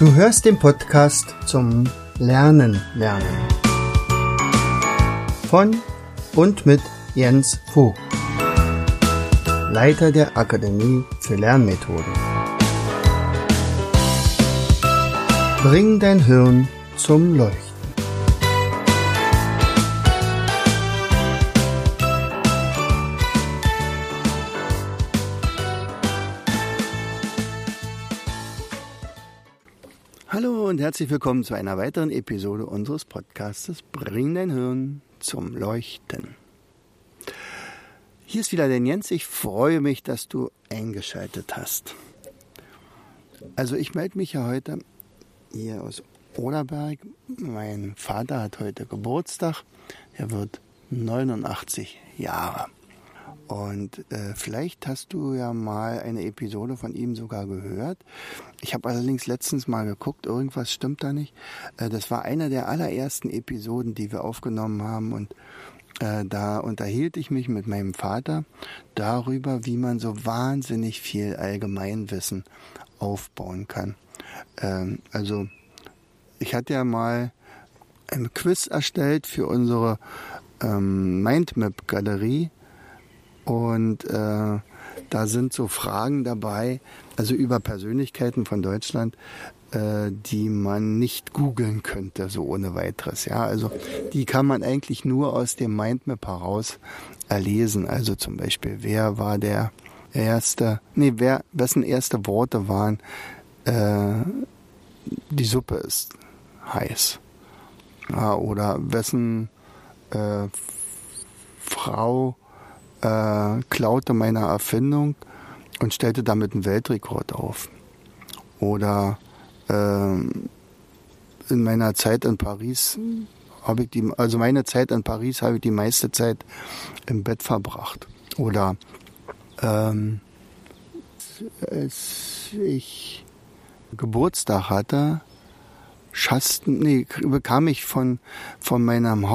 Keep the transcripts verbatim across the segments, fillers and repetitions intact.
Du hörst den Podcast zum Lernen lernen von und mit Jens Vogt, Leiter der Akademie für Lernmethoden. Bring dein Hirn zum Leuchten. Hallo und herzlich willkommen zu einer weiteren Episode unseres Podcastes Bring dein Hirn zum Leuchten. Hier ist wieder der Jens. Ich freue mich, dass du eingeschaltet hast. Also ich melde mich ja heute hier aus Oderberg. Mein Vater hat heute Geburtstag. Er wird neunundachtzig Jahre. Und äh, vielleicht hast du ja mal eine Episode von ihm sogar gehört. Ich habe allerdings letztens mal geguckt, irgendwas stimmt da nicht. Äh, das war eine der allerersten Episoden, die wir aufgenommen haben. Und äh, da unterhielt ich mich mit meinem Vater darüber, wie man so wahnsinnig viel Allgemeinwissen aufbauen kann. Ähm, also ich hatte ja mal ein Quiz erstellt für unsere ähm, Mindmap-Galerie. Und äh, da sind so Fragen dabei, also über Persönlichkeiten von Deutschland, äh, die man nicht googeln könnte, so ohne weiteres. Ja, also die kann man eigentlich nur aus dem Mindmap heraus erlesen. Also zum Beispiel, wer war der erste, nee, wer, wessen erste Worte waren, äh, die Suppe ist heiß. Ja, oder wessen äh, Frau Äh, klaute meine Erfindung und stellte damit einen Weltrekord auf. Oder äh, in meiner Zeit in Paris habe ich die, also meine Zeit in Paris habe ich die meiste Zeit im Bett verbracht. Oder ähm, als ich Geburtstag hatte, schasten, nee, bekam ich von von meinem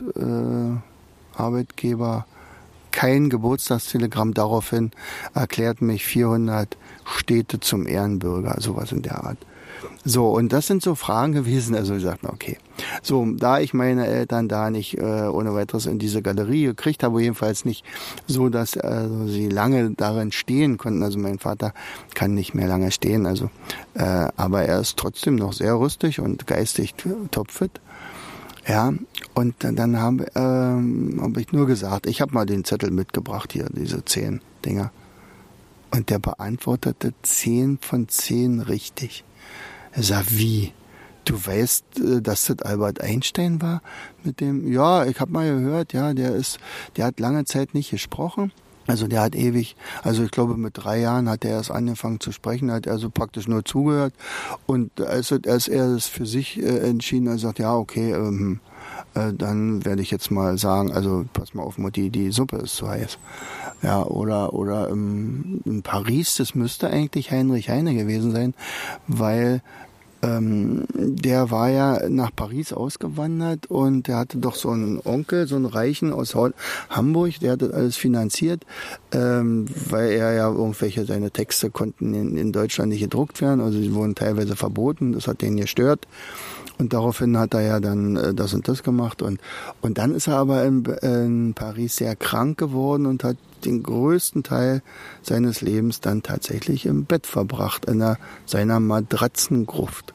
Hauptarbeitgeber äh, kein Geburtstagstelegramm, daraufhin erklärt mich vierhundert Städte zum Ehrenbürger, sowas in der Art. So, und das sind so Fragen gewesen, also ich sagte, okay. So, da ich meine Eltern da nicht äh, ohne weiteres in diese Galerie gekriegt habe, jedenfalls nicht so, dass also, sie lange darin stehen konnten, also mein Vater kann nicht mehr lange stehen, also, äh, aber er ist trotzdem noch sehr rüstig und geistig topfit. Ja, und dann habe ähm, hab ich nur gesagt, ich habe mal den Zettel mitgebracht hier, diese zehn Dinger. Und der beantwortete zehn von zehn richtig. Er sagt, wie? Du weißt, dass das Albert Einstein war? Mit dem, ja, ich habe mal gehört, ja, der ist, der hat lange Zeit nicht gesprochen. Also der hat ewig, also ich glaube mit drei Jahren hat er erst angefangen zu sprechen, hat er so praktisch nur zugehört. Und als, als er es für sich äh, entschieden hat, sagt, ja okay, ähm, äh, dann werde ich jetzt mal sagen, also pass mal auf Mutti, die Suppe ist zu heiß. Ja, oder oder ähm, in Paris, das müsste eigentlich Heinrich Heine gewesen sein, weil Ähm, der war ja nach Paris ausgewandert und der hatte doch so einen Onkel, so einen Reichen aus Hamburg, der hat das alles finanziert, ähm, weil er ja irgendwelche, seine Texte konnten in, in Deutschland nicht gedruckt werden, also sie wurden teilweise verboten, das hat den gestört. Und daraufhin hat er ja dann äh, das und das gemacht. Und, und dann ist er aber in, in Paris sehr krank geworden und hat den größten Teil seines Lebens dann tatsächlich im Bett verbracht, in einer, seiner Matratzengruft.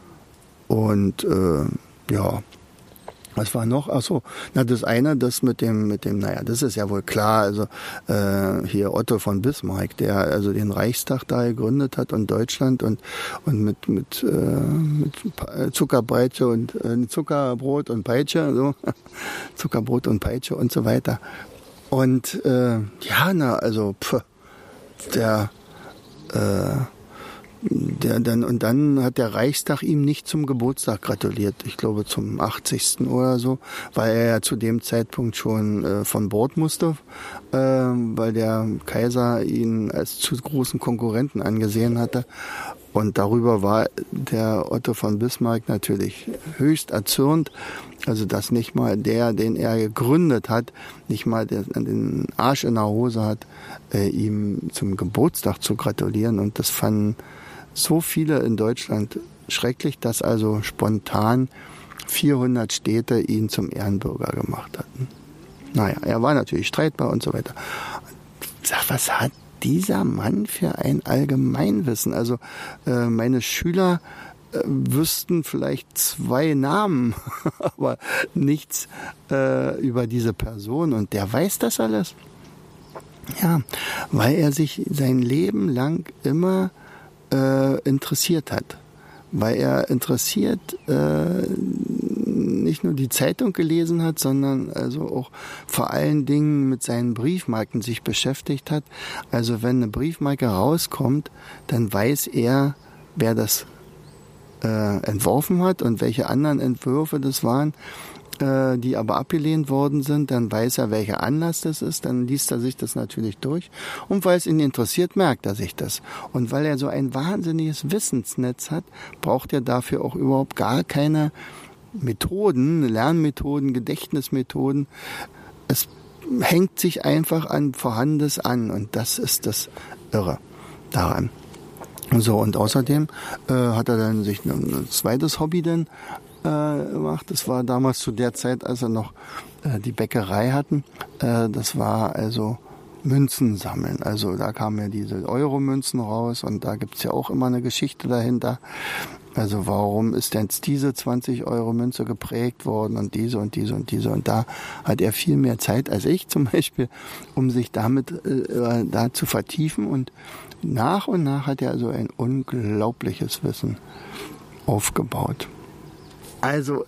Und äh, ja, was war noch? Ach so, na das eine, das mit dem, mit dem, naja, das ist ja wohl klar. Also äh, hier Otto von Bismarck, der also den Reichstag da gegründet hat und Deutschland und und mit mit, äh, mit Zuckerpeitsche und äh, Zuckerbrot und Peitsche, so Zuckerbrot und Peitsche und so weiter. Und äh, ja, na also pff, der äh, Der dann, und dann hat der Reichstag ihm nicht zum Geburtstag gratuliert, ich glaube zum achtzigsten oder so, weil er ja zu dem Zeitpunkt schon äh, von Bord musste, äh, weil der Kaiser ihn als zu großen Konkurrenten angesehen hatte. Und darüber war der Otto von Bismarck natürlich höchst erzürnt, also dass nicht mal der, den er gegründet hat, nicht mal den, den Arsch in der Hose hat, äh, ihm zum Geburtstag zu gratulieren. Und das fanden so viele in Deutschland schrecklich, dass also spontan vierhundert Städte ihn zum Ehrenbürger gemacht hatten. Naja, er war natürlich streitbar und so weiter. Sag, was hat dieser Mann für ein Allgemeinwissen? Also äh, meine Schüler äh, wüssten vielleicht zwei Namen, aber nichts äh, über diese Person. Und der weiß das alles. Ja, weil er sich sein Leben lang immer äh, interessiert hat. Weil er interessiert äh, nicht nur die Zeitung gelesen hat, sondern also auch vor allen Dingen mit seinen Briefmarken sich beschäftigt hat. Also wenn eine Briefmarke rauskommt, dann weiß er, wer das äh, entworfen hat und welche anderen Entwürfe das waren, äh, die aber abgelehnt worden sind. Dann weiß er, welcher Anlass das ist. Dann liest er sich das natürlich durch. Und weil es ihn interessiert, merkt er sich das. Und weil er so ein wahnsinniges Wissensnetz hat, braucht er dafür auch überhaupt gar keine Methoden, Lernmethoden, Gedächtnismethoden. Es hängt sich einfach an Vorhandenes an und das ist das Irre daran. So, und außerdem äh, hat er dann sich ein, ein zweites Hobby dann äh, gemacht. Das war damals zu der Zeit, als er noch äh, die Bäckerei hatten. Äh, das war also Münzen sammeln. Also da kamen ja diese Euro-Münzen raus und da gibt's ja auch immer eine Geschichte dahinter. Also warum ist denn diese zwanzig-Euro-Münze geprägt worden und diese und diese und diese. Und da hat er viel mehr Zeit als ich zum Beispiel, um sich damit äh, da zu vertiefen. Und nach und nach hat er also ein unglaubliches Wissen aufgebaut. Also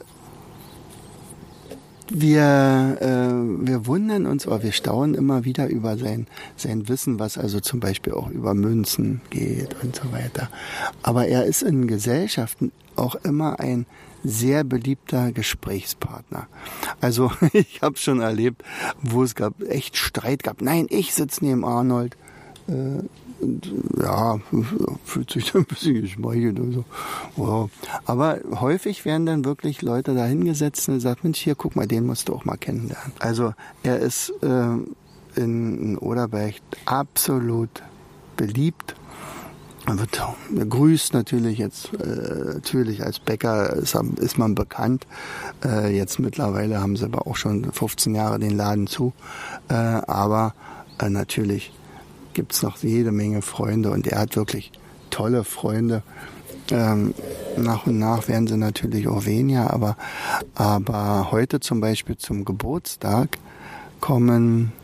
wir, äh, wir wundern uns, oder wir staunen immer wieder über sein, sein Wissen, was also zum Beispiel auch über Münzen geht und so weiter. Aber er ist in Gesellschaften auch immer ein sehr beliebter Gesprächspartner. Also ich habe schon erlebt, wo es gab echt Streit gab. Nein, ich sitze neben Arnold. Äh, Und, ja, fühlt sich ein bisschen geschmeichelt und so. Wow. Aber häufig werden dann wirklich Leute da hingesetzt und gesagt, Mensch, hier, guck mal, den musst du auch mal kennenlernen. Also er ist äh, in, in Oderberg absolut beliebt. Er wird begrüßt natürlich jetzt, äh, natürlich als Bäcker ist, ist man bekannt. Äh, jetzt mittlerweile haben sie aber auch schon fünfzehn Jahre den Laden zu. Äh, aber äh, natürlich gibt's noch jede Menge Freunde und er hat wirklich tolle Freunde. Ähm, nach und nach werden sie natürlich auch weniger, aber, aber heute zum Beispiel zum Geburtstag kommen,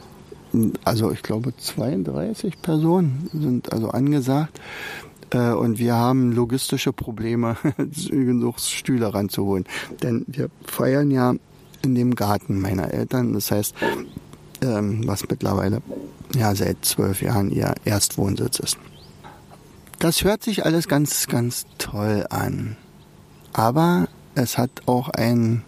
also ich glaube zweiunddreißig Personen sind also angesagt äh, und wir haben logistische Probleme, genug Stühle ranzuholen. Denn wir feiern ja in dem Garten meiner Eltern, das heißt, ähm, was mittlerweile ja seit zwölf Jahren ihr Erstwohnsitz ist. Das hört sich alles ganz, ganz toll an. Aber es hat auch einen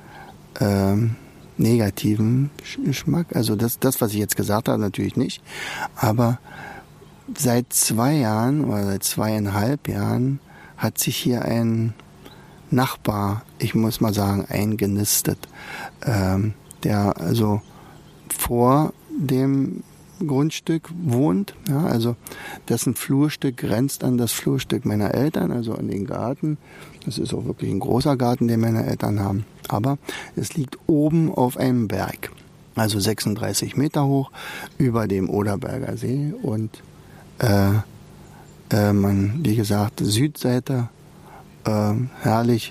ähm, negativen Geschmack. Also das, das, was ich jetzt gesagt habe, natürlich nicht. Aber seit zwei Jahren oder seit zweieinhalb Jahren hat sich hier ein Nachbar, ich muss mal sagen, eingenistet, ähm, der also vor dem Grundstück wohnt, ja, also dessen Flurstück grenzt an das Flurstück meiner Eltern, also an den Garten. Das ist auch wirklich ein großer Garten, den meine Eltern haben. Aber es liegt oben auf einem Berg, also sechsunddreißig Meter hoch über dem Oderberger See und äh, äh, man, wie gesagt, Südseite, äh, herrlich.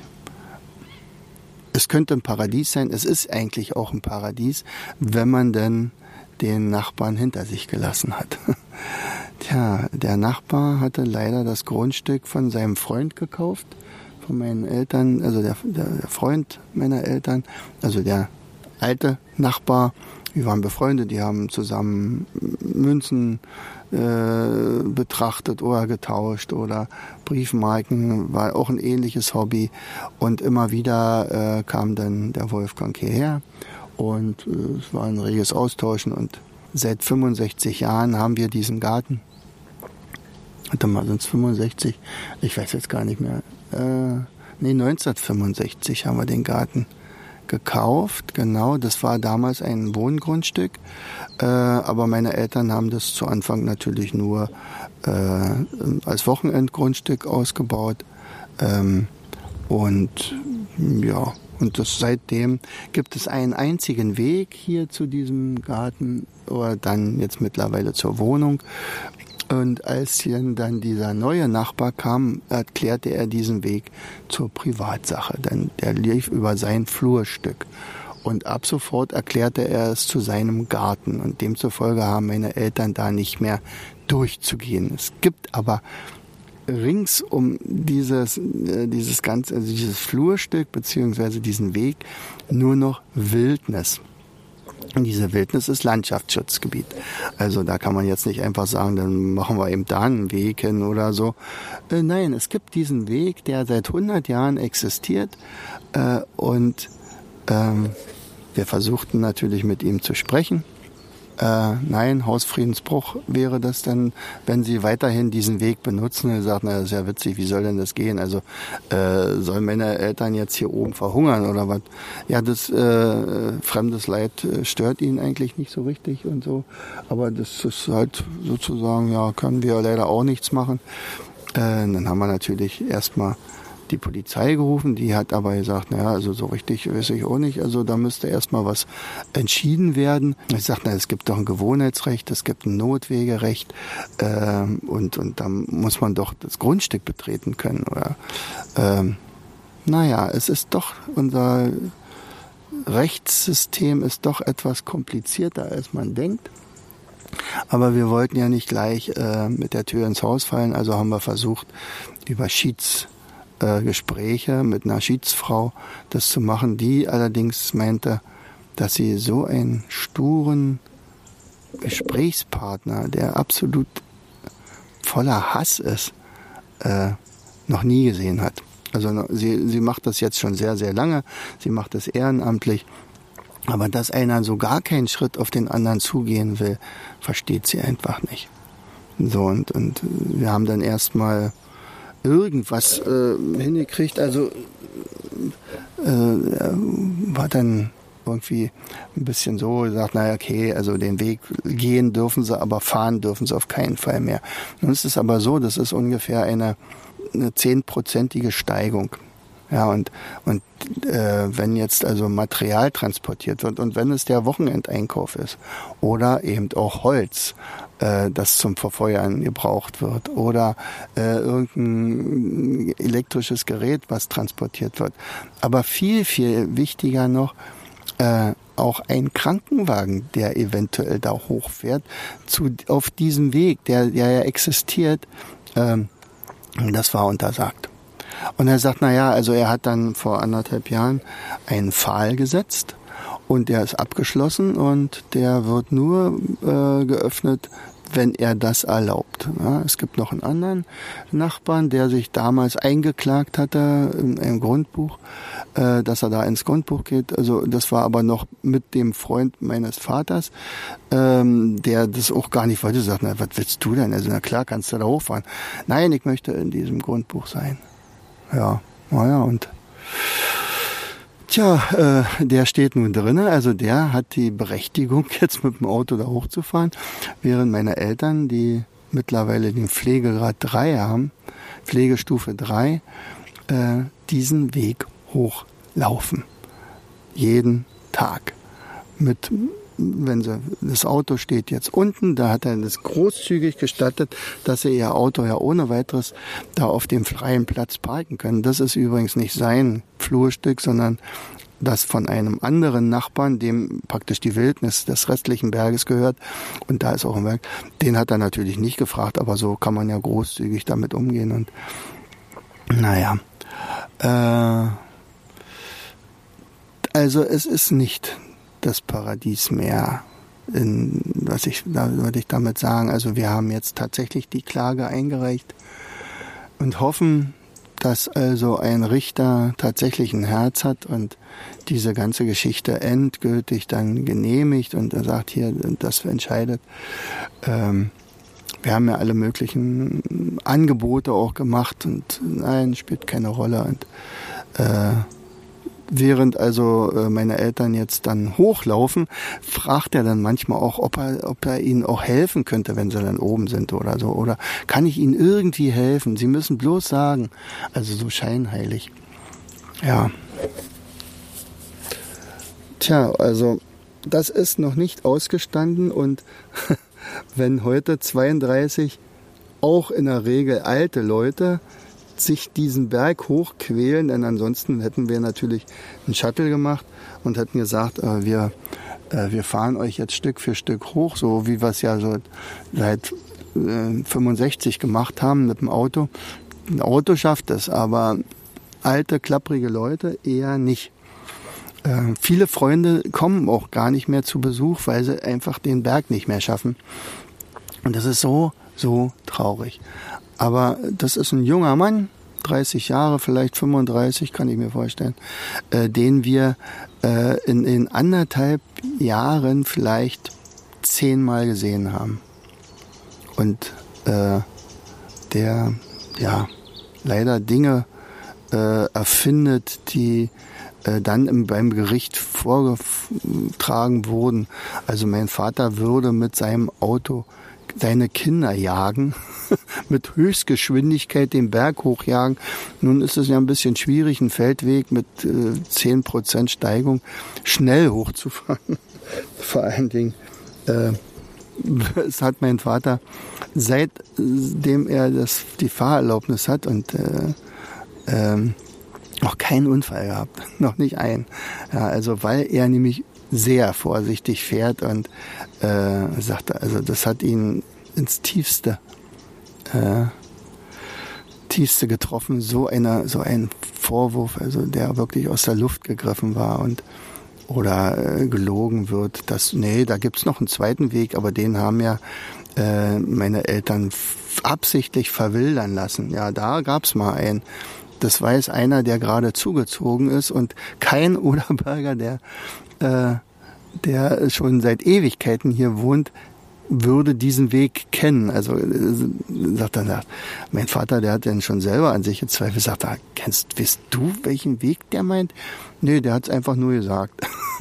Es könnte ein Paradies sein. Es ist eigentlich auch ein Paradies, wenn man denn den Nachbarn hinter sich gelassen hat. Tja, der Nachbar hatte leider das Grundstück von seinem Freund gekauft, von meinen Eltern, also der, der, der Freund meiner Eltern, also der alte Nachbar. Wir waren befreundet, die haben zusammen Münzen äh, betrachtet oder getauscht oder Briefmarken, war auch ein ähnliches Hobby. Und immer wieder äh, kam dann der Wolfgang hierher und äh, es war ein reges Austauschen. Und seit fünfundsechzig Jahren haben wir diesen Garten. Warte mal, sind es fünfundsechzig? Ich weiß jetzt gar nicht mehr. Äh, nee, neunzehnhundertfünfundsechzig haben wir den Garten gekauft, genau, das war damals ein Wohngrundstück, äh, aber meine Eltern haben das zu Anfang natürlich nur äh, als Wochenendgrundstück ausgebaut, Ähm, und ja, und das, seitdem gibt es einen einzigen Weg hier zu diesem Garten oder dann jetzt mittlerweile zur Wohnung. Und als hier dann dieser neue Nachbar kam, erklärte er diesen Weg zur Privatsache, denn der lief über sein Flurstück. Und ab sofort erklärte er es zu seinem Garten. Und demzufolge haben meine Eltern da nicht mehr durchzugehen. Es gibt aber rings um dieses, äh, dieses ganze, also dieses Flurstück beziehungsweise diesen Weg nur noch Wildnis. Und diese Wildnis ist Landschaftsschutzgebiet. Also da kann man jetzt nicht einfach sagen, dann machen wir eben da einen Weg hin oder so. Äh, nein, es gibt diesen Weg, der seit hundert Jahren existiert. Äh, und ähm, wir versuchten natürlich mit ihm zu sprechen. Äh, nein, Hausfriedensbruch wäre das dann, wenn sie weiterhin diesen Weg benutzen. Er sagt, na, das ist ja witzig, wie soll denn das gehen? Also äh, sollen meine Eltern jetzt hier oben verhungern oder was? Ja, das äh, fremdes Leid äh, stört ihn eigentlich nicht so richtig und so. Aber das ist halt sozusagen, ja, können wir leider auch nichts machen. Äh, dann haben wir natürlich erstmal die Polizei gerufen, die hat aber gesagt, naja, also so richtig weiß ich auch nicht, also da müsste erstmal was entschieden werden. Ich sagte, na, es gibt doch ein Gewohnheitsrecht, es gibt ein Notwegerecht äh, und, und da muss man doch das Grundstück betreten können. Oder, ähm, naja, es ist doch, unser Rechtssystem ist doch etwas komplizierter, als man denkt. Aber wir wollten ja nicht gleich äh, mit der Tür ins Haus fallen, also haben wir versucht, über Schieds Gespräche mit einer Schiedsfrau das zu machen, die allerdings meinte, dass sie so einen sturen Gesprächspartner, der absolut voller Hass ist, äh, noch nie gesehen hat. Also sie, sie macht das jetzt schon sehr, sehr lange, sie macht das ehrenamtlich, aber dass einer so gar keinen Schritt auf den anderen zugehen will, versteht sie einfach nicht. So, und, und wir haben dann erstmal irgendwas äh, hingekriegt, also äh, war dann irgendwie ein bisschen so gesagt, naja, okay, also den Weg gehen dürfen sie, aber fahren dürfen sie auf keinen Fall mehr. Nun ist es aber so, das ist ungefähr eine, eine zehnprozentige Steigung. Ja, und, und äh, wenn jetzt also Material transportiert wird und wenn es der Wochenendeinkauf ist oder eben auch Holz, äh, das zum Verfeuern gebraucht wird oder äh, irgendein elektrisches Gerät, was transportiert wird. Aber viel, viel wichtiger noch, äh, auch ein Krankenwagen, der eventuell da hochfährt, zu, auf diesem Weg, der, der ja existiert, äh, das war untersagt. Und er sagt, na ja, also er hat dann vor anderthalb Jahren einen Pfahl gesetzt und der ist abgeschlossen und der wird nur äh, geöffnet, wenn er das erlaubt. Ja, es gibt noch einen anderen Nachbarn, der sich damals eingeklagt hatte in einem Grundbuch, äh, dass er da ins Grundbuch geht. Also das war aber noch mit dem Freund meines Vaters, ähm, der das auch gar nicht wollte. Sagt, na, was willst du denn? Also na klar, kannst du da hochfahren. Nein, ich möchte in diesem Grundbuch sein. Ja, naja, und tja, äh, der steht nun drinne, also der hat die Berechtigung, jetzt mit dem Auto da hochzufahren, während meine Eltern, die mittlerweile den Pflegegrad drei haben, Pflegestufe drei, äh, diesen Weg hochlaufen. Jeden Tag. Mit, wenn sie, das Auto steht jetzt unten, da hat er das großzügig gestattet, dass sie ihr Auto ja ohne weiteres da auf dem freien Platz parken können. Das ist übrigens nicht sein Flurstück, sondern das von einem anderen Nachbarn, dem praktisch die Wildnis des restlichen Berges gehört. Und da ist auch ein Werk. Den hat er natürlich nicht gefragt, aber so kann man ja großzügig damit umgehen. Und naja, äh, also es ist nicht das Paradies mehr, in, was ich, da würde ich damit sagen. Also wir haben jetzt tatsächlich die Klage eingereicht und hoffen, dass also ein Richter tatsächlich ein Herz hat und diese ganze Geschichte endgültig dann genehmigt und er sagt, hier, das entscheidet. Ähm, wir haben ja alle möglichen Angebote auch gemacht und nein, spielt keine Rolle. Und äh, während also äh, meine Eltern jetzt dann hochlaufen, fragt er dann manchmal auch, ob er, ob er ihnen auch helfen könnte, wenn sie dann oben sind oder so. Oder kann ich ihnen irgendwie helfen? Sie müssen bloß sagen. Also so scheinheilig. Ja. Tja, also das ist noch nicht ausgestanden und wenn heute zweiunddreißig auch in der Regel alte Leute sich diesen Berg hochquälen, denn ansonsten hätten wir natürlich einen Shuttle gemacht und hätten gesagt, äh, wir, äh, wir fahren euch jetzt Stück für Stück hoch, so wie wir es ja so seit äh, fünfundsechzig gemacht haben mit dem Auto. Ein Auto schafft es, aber alte, klapprige Leute eher nicht. Äh, viele Freunde kommen auch gar nicht mehr zu Besuch, weil sie einfach den Berg nicht mehr schaffen. Und das ist so, so traurig. Aber das ist ein junger Mann, dreißig Jahre, vielleicht fünfunddreißig, kann ich mir vorstellen, äh, den wir äh, in, in anderthalb Jahren vielleicht zehnmal gesehen haben. Und äh, der, ja, leider Dinge äh, erfindet, die äh, dann im, beim Gericht vorgetragen wurden. Also mein Vater würde mit seinem Auto seine Kinder jagen, mit Höchstgeschwindigkeit den Berg hochjagen. Nun ist es ja ein bisschen schwierig, einen Feldweg mit äh, zehn Prozent Steigung schnell hochzufahren. Vor allen Dingen, äh, es hat mein Vater, seitdem er das, die Fahrerlaubnis hat und äh, ähm, noch keinen Unfall gehabt, noch nicht einen. Ja, also weil er nämlich sehr vorsichtig fährt und äh, sagte, also das hat ihn ins Tiefste, äh, Tiefste getroffen, so einer, so ein Vorwurf, also der wirklich aus der Luft gegriffen war und oder äh, gelogen wird, dass nee, da gibt's noch einen zweiten Weg, aber den haben ja äh, meine Eltern f- absichtlich verwildern lassen. Ja, da gab's mal einen. Das weiß einer, der gerade zugezogen ist und kein Oderberger, der äh, der schon seit Ewigkeiten hier wohnt, würde diesen Weg kennen. Also äh, sagt er, mein Vater, der hat dann schon selber an sich gezweifelt, sagt er, kennst, weißt du, welchen Weg der meint? Nee, der hat es einfach nur gesagt.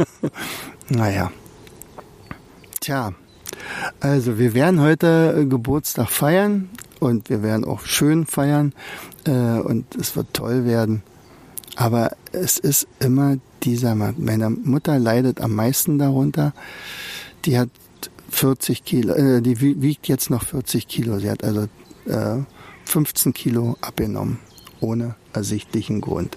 Naja. Tja, also wir werden heute Geburtstag feiern und wir werden auch schön feiern äh, und es wird toll werden. Aber es ist immer dieser Mann. Meine Mutter leidet am meisten darunter. Die hat vierzig Kilo, äh, die wiegt jetzt noch vierzig Kilo. Sie hat also äh, fünfzehn Kilo abgenommen, ohne ersichtlichen Grund.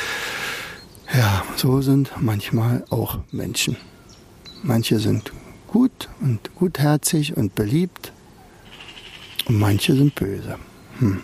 Ja, so sind manchmal auch Menschen. Manche sind gut und gutherzig und beliebt und manche sind böse. Hm.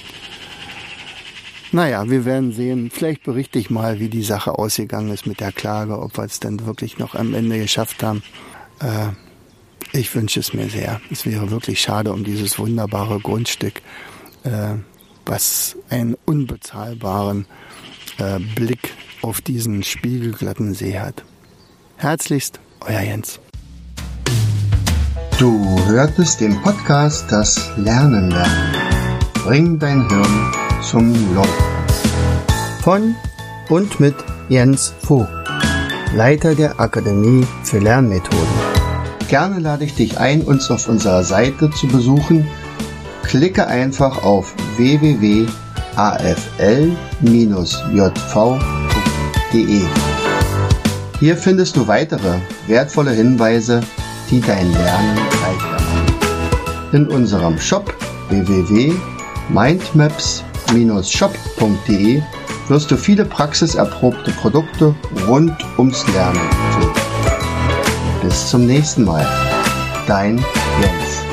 Naja, wir werden sehen. Vielleicht berichte ich mal, wie die Sache ausgegangen ist mit der Klage, ob wir es dann wirklich noch am Ende geschafft haben. Äh, ich wünsche es mir sehr. Es wäre wirklich schade um dieses wunderbare Grundstück, äh, was einen unbezahlbaren äh, Blick auf diesen spiegelglatten See hat. Herzlichst, euer Jens. Du hörtest den Podcast Das Lernen lernen. Bring dein Hirn zum Laufen. Von und mit Jens Vogt, Leiter der Akademie für Lernmethoden. Gerne lade ich dich ein, uns auf unserer Seite zu besuchen. Klicke einfach auf w w w punkt a f l j v punkt d e. Hier findest du weitere wertvolle Hinweise, die dein Lernen leichter machen. In unserem Shop w w w punkt mindmaps shop punkt d e wirst du viele praxiserprobte Produkte rund ums Lernen finden. Bis zum nächsten Mal. Dein Jens.